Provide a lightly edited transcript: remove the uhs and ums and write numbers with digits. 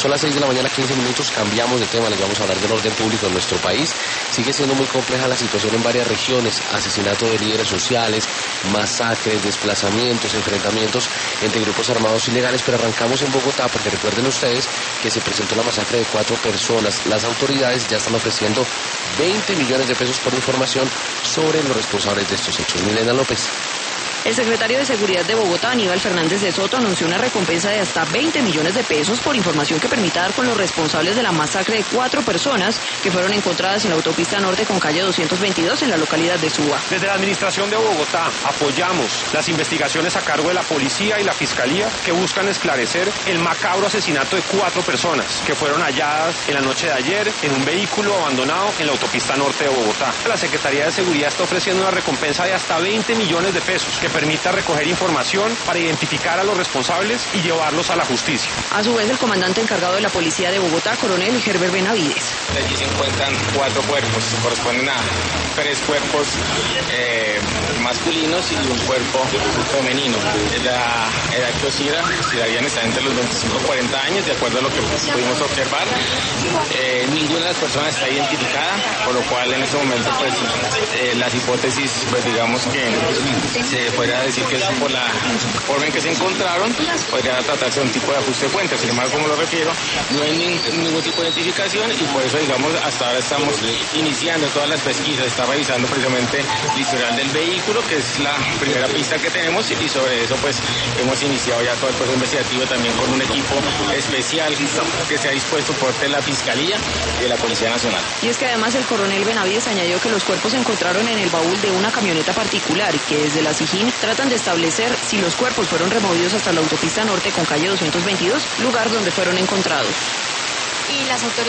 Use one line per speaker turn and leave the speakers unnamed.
Son las 6 de la mañana, 15 minutos, cambiamos de tema, les vamos a hablar del orden público en nuestro país. Sigue siendo muy compleja la situación en varias regiones, asesinato de líderes sociales, masacres, desplazamientos, enfrentamientos entre grupos armados ilegales, pero arrancamos en Bogotá porque recuerden ustedes que se presentó la masacre de 4 personas. Las autoridades ya están ofreciendo 20 millones de pesos por información sobre los responsables de estos hechos. Milena López.
El secretario de Seguridad de Bogotá, Aníbal Fernández de Soto, anunció una recompensa de hasta 20 millones de pesos por información que permita dar con los responsables de la masacre de 4 personas que fueron encontradas en la autopista norte con calle 222 en la localidad de Suba.
Desde la administración de Bogotá apoyamos las investigaciones a cargo de la policía y la fiscalía que buscan esclarecer el macabro asesinato de 4 personas que fueron halladas en la noche de ayer en un vehículo abandonado en la autopista norte de Bogotá. La Secretaría de Seguridad está ofreciendo una recompensa de hasta 20 millones de pesos que permita recoger información para identificar a los responsables y llevarlos a la justicia.
A su vez, el comandante encargado de la policía de Bogotá, coronel Herbert Benavides.
Allí se encuentran 4 cuerpos, corresponden a 3 cuerpos masculinos y un cuerpo femenino. La edad que oscilarían está entre los 25 y 40 años, de acuerdo a lo que pudimos observar. Ninguna de las personas está identificada, por lo cual en este momento pues las hipótesis, pues digamos que se podría decir que es por la forma en que se encontraron, podría tratarse de un tipo de ajuste de cuentas. Sin embargo, como lo refiero, no hay ningún tipo de identificación y por eso, digamos, hasta ahora estamos iniciando todas las pesquisas, está revisando precisamente el historial del vehículo, que es la primera pista que tenemos, y sobre eso pues hemos iniciado ya todo el proceso investigativo también con un equipo especial que se ha dispuesto por parte de la Fiscalía y de la Policía Nacional.
Y es que además el coronel Benavides añadió que los cuerpos se encontraron en el baúl de una camioneta particular y que desde la SIJIN tratan de establecer si los cuerpos fueron removidos hasta la autopista norte con calle 222, lugar donde fueron encontrados.
Y las autoridades